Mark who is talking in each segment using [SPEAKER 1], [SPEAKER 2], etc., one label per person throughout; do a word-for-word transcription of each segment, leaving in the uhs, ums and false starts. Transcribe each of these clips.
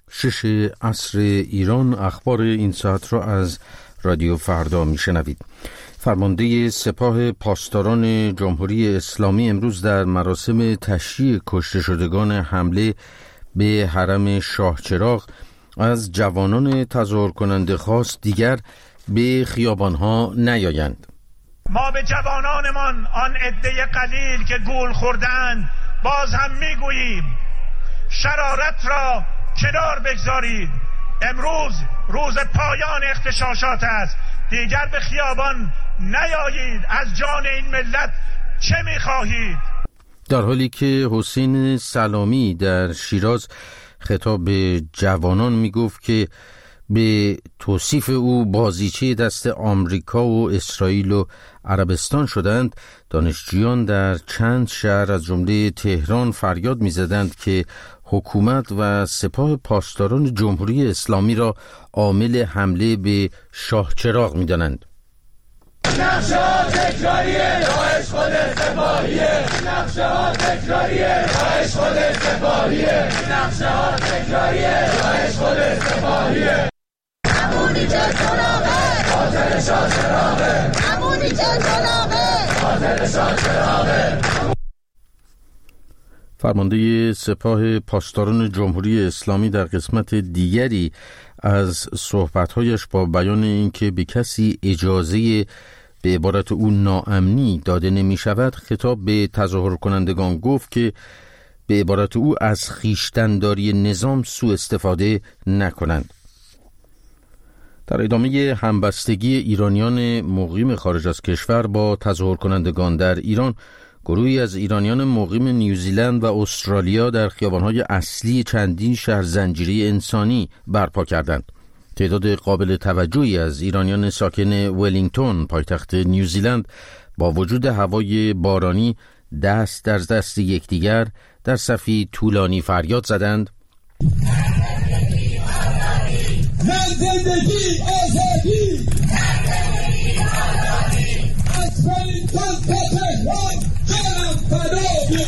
[SPEAKER 1] شش عصر ایران. اخبار این ساعت را از رادیو فردا میشنوید. فرمانده سپاه پاسداران جمهوری اسلامی امروز در مراسم تشییع کشته شدگان حمله به حرم شاهچراغ از جوانان تظاهر کننده خواست دیگر به خیابانها نیایند.
[SPEAKER 2] ما به جوانانمان، آن عده قلیل که گول خوردند، باز هم میگوییم شرارت را کنار بگذارید. امروز روز پایان اغتشاشات است. دیگر به خیابان نیایید. از جان این ملت چه میخواهید؟
[SPEAKER 1] در حالی که حسین سلامی در شیراز خطاب به جوانان میگفت که به توصیف او بازیچه دست آمریکا و اسرائیل و عربستان شدند، دانشجویان در چند شهر از جمله تهران فریاد می‌زدند که حکومت و سپاه پاسداران جمهوری اسلامی را عامل حمله به شاهچراغ می‌دانند.
[SPEAKER 3] نقشه ها تکراریه، داعش خود سپاهیه. نقشه ها تکراریه، داعش خود سپاهیه. نقشه ها تکراریه، داعش خود سپاهیه. امونی چه چراغه، قاتل شاهچراغه. امونی چه چراغه، قاتل شاهچراغه.
[SPEAKER 1] فرمانده سپاه پاسداران جمهوری اسلامی در قسمت دیگری از صحبت‌هایش با بیان اینکه به کسی اجازه به عبارت او ناامنی داده نمی شود خطاب به تظاهر کنندگان گفت که به عبارت او از خویشتن‌داری نظام سوء استفاده نکنند. در ادامه همبستگی ایرانیان مقیم خارج از کشور با تظاهر کنندگان در ایران، گروهی از ایرانیان مقیم نیوزیلند و استرالیا در خیابان‌های اصلی چندین شهر زنجیره انسانی برپا کردند. تعداد قابل توجهی از ایرانیان ساکن ولینگتون پایتخت نیوزیلند با وجود هوای بارانی دست در دست یکدیگر در صفی طولانی فریاد زدند:
[SPEAKER 3] زندگی آزادی، از ولینگتون تا تهران، جانم فدای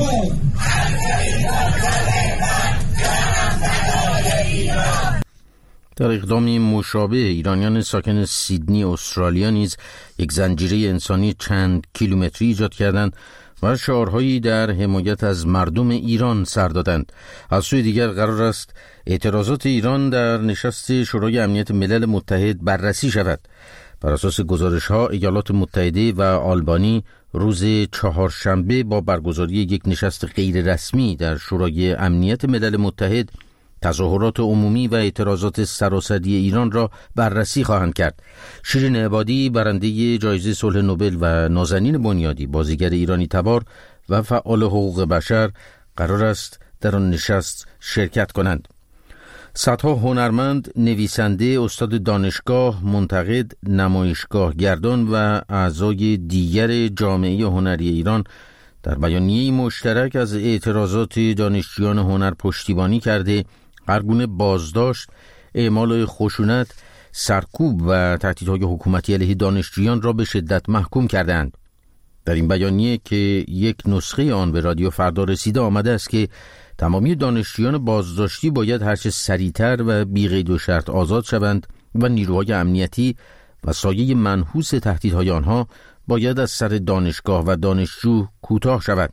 [SPEAKER 3] ایران.
[SPEAKER 1] در اقدامی مشابه ایرانیان ساکن سیدنی استرالیا نیز یک زنجیره انسانی چند کیلومتری ایجاد کردند و شعارهایی در حمایت از مردم ایران سر دادند. از سوی دیگر قرار است اعتراضات ایران در نشست شورای امنیت ملل متحد بررسی شود. بر اساس گزارش‌ها ایالات متحده و آلبانی روز چهارشنبه با برگزاری یک نشست غیر رسمی در شورای امنیت ملل متحد تظاهرات عمومی و اعتراضات سراسری ایران را بررسی خواهند کرد. شیرین عبادی، برنده جایزه صلح نوبل و نازنین بنیادی، بازیگر ایرانی تبار و فعال حقوق بشر قرار است در آن نشست شرکت کنند. صدها هنرمند، نویسنده، استاد دانشگاه، منتقد، نمایشگاه گردان و اعضای دیگر جامعه هنری ایران در بیانیه‌ای مشترک از اعتراضات دانشجویان هنر پشتیبانی کرده هر گونه بازداشت، اعمال خشونت، سرکوب و تهدیدهای حکومتی علیه دانشجویان را به شدت محکوم کردند. در این بیانیه که یک نسخه آن به رادیو فردا رسیده آمده است که تمامی دانشجویان بازداشتی باید هرچه سریعتر و بی قید و شرط آزاد شوند و نیروهای امنیتی و سایه منحوس تهدیدهای آنها باید از سر دانشگاه و دانشجو کوتاه شود.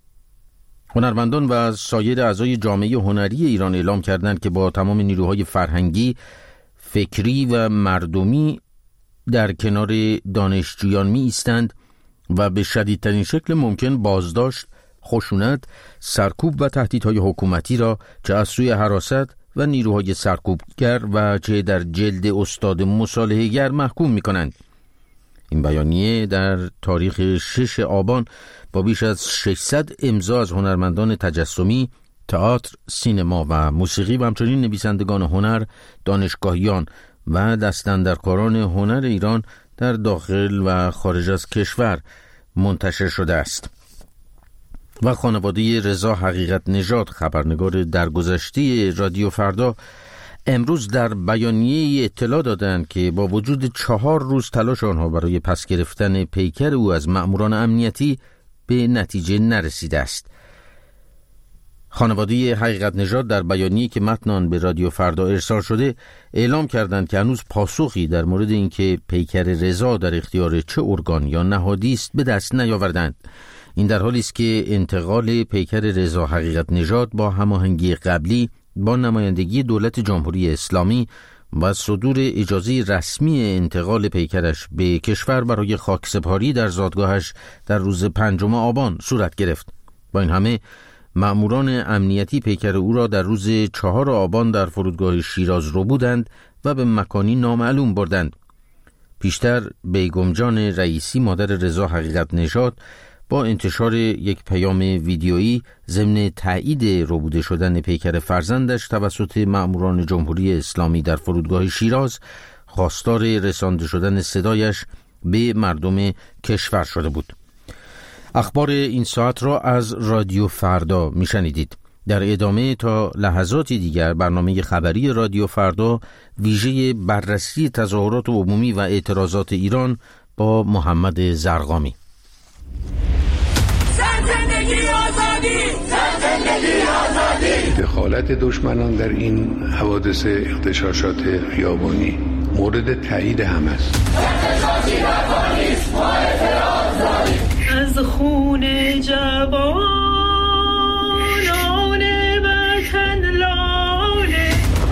[SPEAKER 1] هنرمندان و سایر اعضای جامعه هنری ایران اعلام کردند که با تمام نیروهای فرهنگی، فکری و مردمی در کنار دانشجویان می ایستند و به شدیدترین شکل ممکن بازداشت، خشونت، سرکوب و تهدیدهای حکومتی را چه از سوی حراست و نیروهای سرکوبگر و چه در جلد استاد مصالحه‌گر محکوم می کنند. این بیانیه در تاریخ شش آبان با بیش از ششصد امضا از هنرمندان تجسمی، تئاتر، سینما و موسیقی و همچنین نویسندگان هنر، دانشگاهیان و دستاندرکاران هنر ایران در داخل و خارج از کشور منتشر شده است. و خانواده رضا حقیقت نژاد، خبرنگار درگذشته رادیو فردا، امروز در بیانیه اطلاع دادند که با وجود چهار روز تلاش آنها برای پس گرفتن پیکر او از مأموران امنیتی به نتیجه نرسیده است. خانواده حقیقت نژاد در بیانیه‌ای که متن آن به رادیو فردا ارسال شده اعلام کردند که هنوز پاسخی در مورد اینکه پیکر رضا در اختیار چه ارگان یا نهادی است به دست نیاوردند. این در حالی است که انتقال پیکر رضا حقیقت نژاد با هماهنگی قبلی با نمایندگی دولت جمهوری اسلامی و صدور اجازه رسمی انتقال پیکرش به کشور برای خاکسپاری در زادگاهش در روز پنجم آبان صورت گرفت. با این همه مأموران امنیتی پیکر او را در روز چهار آبان در فرودگاه شیراز رو بودند و به مکانی نامعلوم بردند. پیشتر بیگم جان رئیسی مادر رضا حقیقت نژاد با انتشار یک پیام ویدیویی ضمن تایید ربوده شدن پیکر فرزندش توسط مأموران جمهوری اسلامی در فرودگاه شیراز خواستار رسانده شدن صدایش به مردم کشور شده بود. اخبار این ساعت را از رادیو فردا میشنیدید. در ادامه تا لحظاتی دیگر برنامه خبری رادیو فردا ویژه بررسی تظاهرات عمومی و اعتراضات ایران با محمد زرقامی.
[SPEAKER 3] زندگی آزادی، زندگی آزادی.
[SPEAKER 4] دخالت دشمنان در این حوادث اغتشاشات خیابانی مورد تایید هم است.
[SPEAKER 3] اغتشاشی نکنی است، ما اعتراض داریم.
[SPEAKER 5] از خون جوانان وطن لاله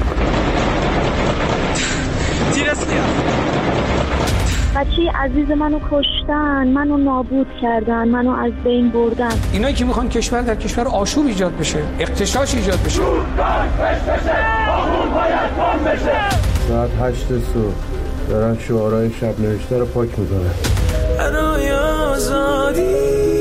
[SPEAKER 6] بچه عزیز منو کشتن، منو نابود کردن، منو از بین بردن.
[SPEAKER 7] اینایی که میخوان کشور در کشور آشوب ایجاد بشه، اغتشاش ایجاد بشه.
[SPEAKER 8] ساعت هشت صبح دارن شعارهای شب نوشته رو پاک میکنن.
[SPEAKER 5] برای آزادی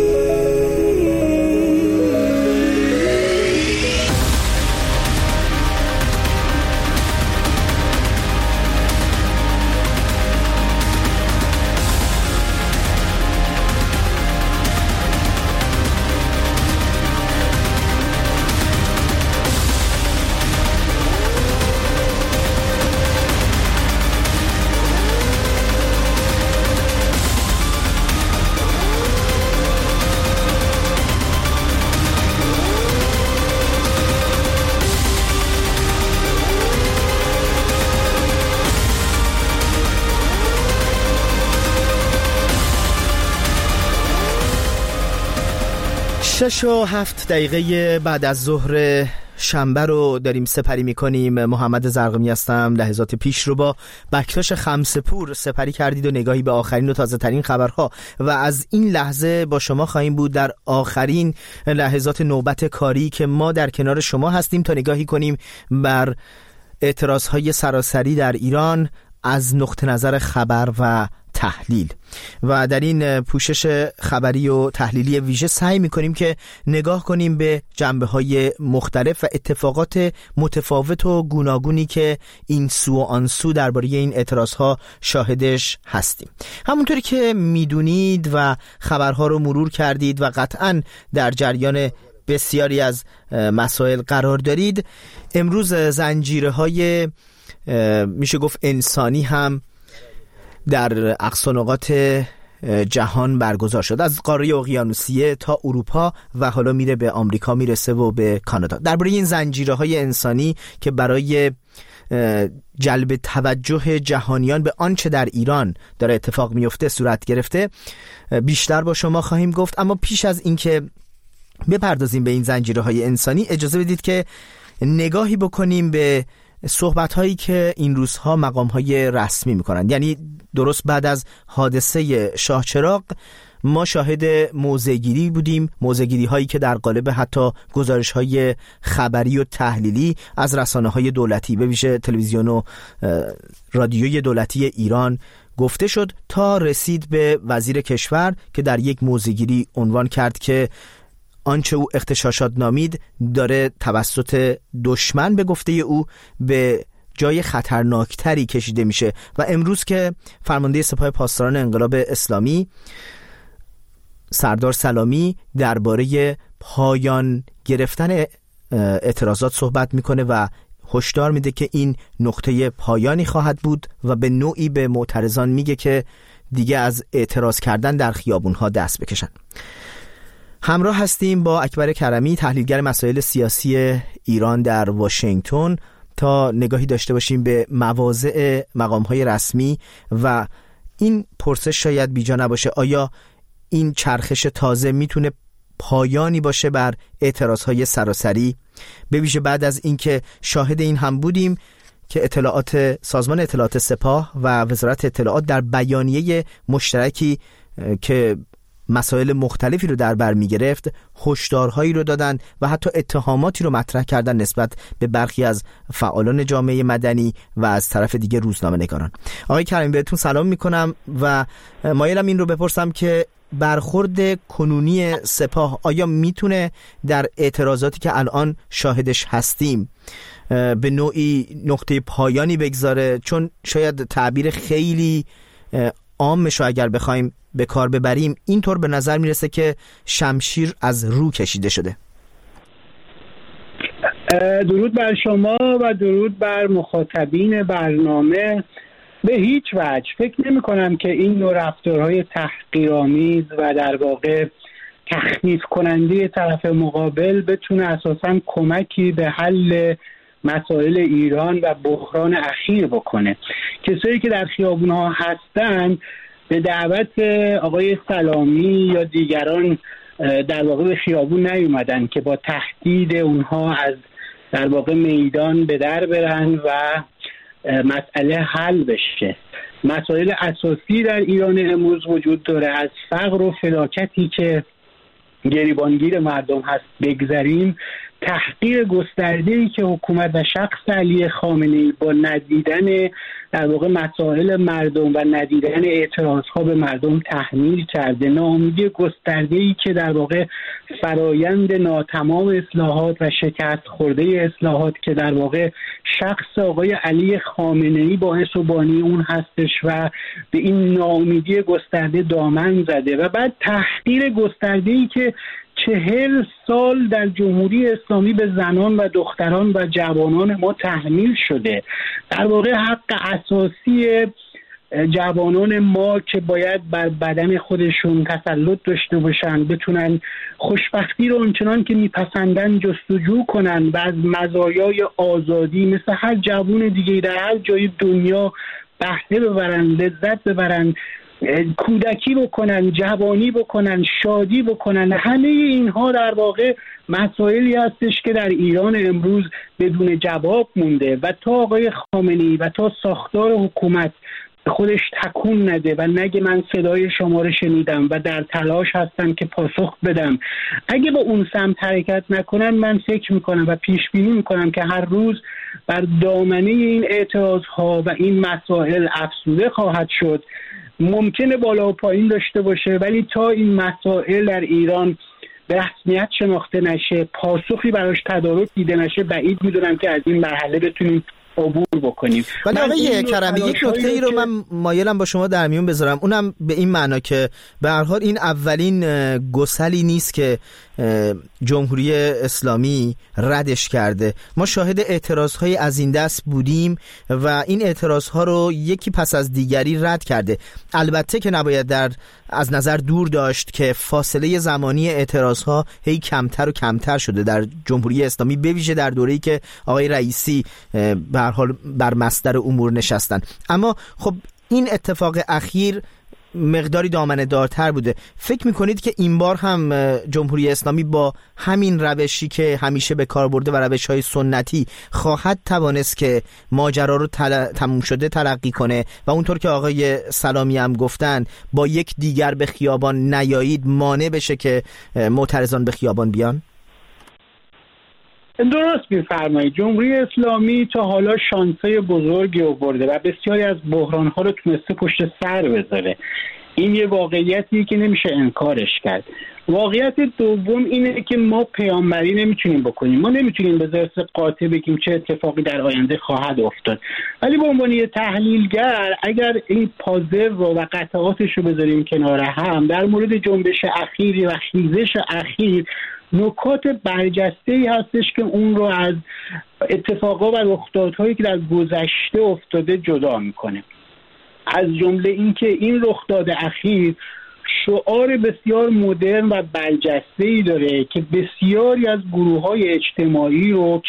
[SPEAKER 9] شش و هفت دقیقه بعد از ظهر شنبه رو داریم سپری میکنیم. محمد زرقامی هستم. لحظات پیش رو با بکتاش خمسه‌پور سپری کردید و نگاهی به آخرین و تازه ترین خبرها و از این لحظه با شما خواهیم بود در آخرین لحظات نوبت کاری که ما در کنار شما هستیم تا نگاهی کنیم بر اعتراضهای سراسری در ایران از نقطه نظر خبر و تحلیل. و در این پوشش خبری و تحلیلی ویژه سعی می‌کنیم که نگاه کنیم به جنبه‌های مختلف و اتفاقات متفاوت و گوناگونی که این سو و آن سو درباره این اعتراضها شاهدش هستیم. همونطوری که میدونید و خبرها رو مرور کردید و قطعاً در جریان بسیاری از مسائل قرار دارید، امروز زنجیره‌های میشه گفت انسانی هم در اقصا نقاط جهان برگزار شد، از قاره اقیانوسیه تا اروپا و حالا میره به آمریکا میرسه و به کانادا. درباره این زنجیره‌های انسانی که برای جلب توجه جهانیان به آنچه در ایران داره اتفاق میفته صورت گرفته بیشتر با شما خواهیم گفت. اما پیش از اینکه بپردازیم به این زنجیره‌های انسانی اجازه بدید که نگاهی بکنیم به صحبت‌هایی که این روزها مقام‌های رسمی می‌کنند. یعنی درست بعد از حادثه شاهچراغ ما شاهد موضع‌گیری بودیم، موضع‌گیری‌هایی که در قالب حتی گزارش‌های خبری و تحلیلی از رسانه‌های دولتی به ویژه تلویزیون و رادیوی دولتی ایران گفته شد تا رسید به وزیر کشور که در یک موضع‌گیری عنوان کرد که آنچه او اغتشاشات نامید داره توسط دشمن به گفته او به جای خطرناکتری کشیده میشه. و امروز که فرمانده سپاه پاسداران انقلاب اسلامی سردار سلامی درباره پایان گرفتن اعتراضات صحبت میکنه و هشدار میده که این نقطه پایانی خواهد بود و به نوعی به معترضان میگه که دیگه از اعتراض کردن در خیابونها دست بکشن. همراه هستیم با اکبر کرمی، تحلیلگر مسائل سیاسی ایران در واشنگتن، تا نگاهی داشته باشیم به مواضع مقام‌های رسمی و این پرسش شاید بیجا نباشه: آیا این چرخش تازه میتونه پایانی باشه بر اعتراضهای سراسری، به ویژه بعد از اینکه شاهد این هم بودیم که اطلاعات سازمان اطلاعات سپاه و وزارت اطلاعات در بیانیه مشترکی که مسائل مختلفی رو در بر می‌گرفت هشدارهایی رو دادن و حتی اتهاماتی رو مطرح کردن نسبت به برخی از فعالان جامعه مدنی و از طرف دیگه روزنامه‌نگاران. آقای کریمی بهتون سلام میکنم و مایلم این رو بپرسم که برخورد کنونی سپاه آیا میتونه در اعتراضاتی که الان شاهدش هستیم به نوعی نقطه پایانی بگذاره؟ چون شاید تعبیر خیلی عامش رو اگر بخوایم به کار ببریم اینطور به نظر میرسه که شمشیر از رو کشیده شده.
[SPEAKER 10] درود بر شما و درود بر مخاطبین برنامه. به هیچ وجه فکر نمی کنم که این نوع رفتارهای تحقیرآمیز و در واقع تخفیف کننده طرف مقابل بتونه اساساً کمکی به حل مسائل ایران و بحران اخیر بکنه. کسایی که در خیابون‌ها هستن به دعوت آقای سلامی یا دیگران در واقع به خیابون نیومدن که با تهدید اونها از در واقع میدان به در برن و مسئله حل بشه. مسائل اساسی در ایران امروز وجود داره. از فقر و فلاکتی که گریبانگیر مردم هست بگذریم، تحقیر گسترده‌ای که حکومت و شخص علی خامنه‌ای با ندیدن در واقع مسائل مردم و ندیدن اعتراضها به مردم تحمیل کرده، ناامیدی گسترده‌ای که در واقع فرایند ناتمام اصلاحات و شکست خورده اصلاحات که در واقع شخص آقای علی خامنه‌ای باعث و بانی اون هستش و به این ناامیدی گسترده دامن زده، و بعد تحقیر گسترده‌ای که چهل سال در جمهوری اسلامی به زنان و دختران و جوانان ما تحمیل شده. در واقع حق اساسی جوانان ما که باید بر بدن خودشون تسلط داشته باشن، بتونن خوشبختی رو اونچنان که میپسندن جستجو کنن و از مزایای آزادی مثل هر جوان دیگه در هر جای دنیا بهره ببرن، لذت ببرن، کودکی بکنن، جوانی بکنن، شادی بکنن. همه اینها در واقع مسائلی هستش که در ایران امروز بدون جواب مونده و تا آقای خامنه‌ای و تا ساختار حکومت خودش تکون نده و نگه من صدای شما رو شنیدم و در تلاش هستم که پاسخ بدم، اگه با اون سمت حرکت نکنن، من فکر میکنم و پیش بینی میکنم که هر روز بر دامنه این اعتراضها و این مسائل افزوده خواهد شد. ممکنه بالا و پایین داشته باشه، ولی تا این مسائل در ایران به رسمیت شناخته نشه، پاسخی براش تدارک دیده نشه، بعید میدونم که از این مرحله بتونیم عبور بکنیم.
[SPEAKER 9] ولی آقای کرمی یک نکته ای رو من مایلم با شما در میون بذارم، اونم به این معنا که به هر حال این اولین گسلی نیست که جمهوری اسلامی ردش کرده. ما شاهد اعتراضهای از این دست بودیم و این اعتراضها رو یکی پس از دیگری رد کرده. البته که نباید در از نظر دور داشت که فاصله زمانی اعتراضها هی کمتر و کمتر شده در جمهوری اسلامی، به ویژه در دوره‌ای که آقای رئیسی به هر حال بر مصدر امور نشستن. اما خب این اتفاق اخیر مقداری دامنه دارتر بوده. فکر میکنید که این بار هم جمهوری اسلامی با همین روشی که همیشه به کار برده و روش‌های سنتی خواهد توانست که ماجرا رو تل... تموم شده تلقی کنه و اونطور که آقای سلامی هم گفتن با یک دیگر به خیابان نیایید مانع بشه که معترضان به خیابان بیان؟
[SPEAKER 10] درست می‌فرمایید. جمهوری اسلامی تا حالا شانس‌های بزرگی آورده و بسیاری از بحران‌ها رو تونسته پشت سر بذاره. این یه واقعیتی که نمیشه انکارش کرد. واقعیت دوم اینه که ما پیامبری نمیتونیم بکنیم. ما نمیتونیم به ذات قاطع بگیم چه اتفاقی در آینده خواهد افتاد. ولی به عنوان یه تحلیلگر اگر این پازل رو و قطعاتش رو بذاریم کنار هم، در مورد جنبش اخیری و خیزش اخیر نکات برجسته‌ای هستش که اون رو از اتفاقات و رخدادهایی که در گذشته افتاده جدا میکنه. از جمله این که این رخداد اخیر شعار بسیار مدرن و برجسته‌ای داره که بسیاری از گروه‌های اجتماعی رو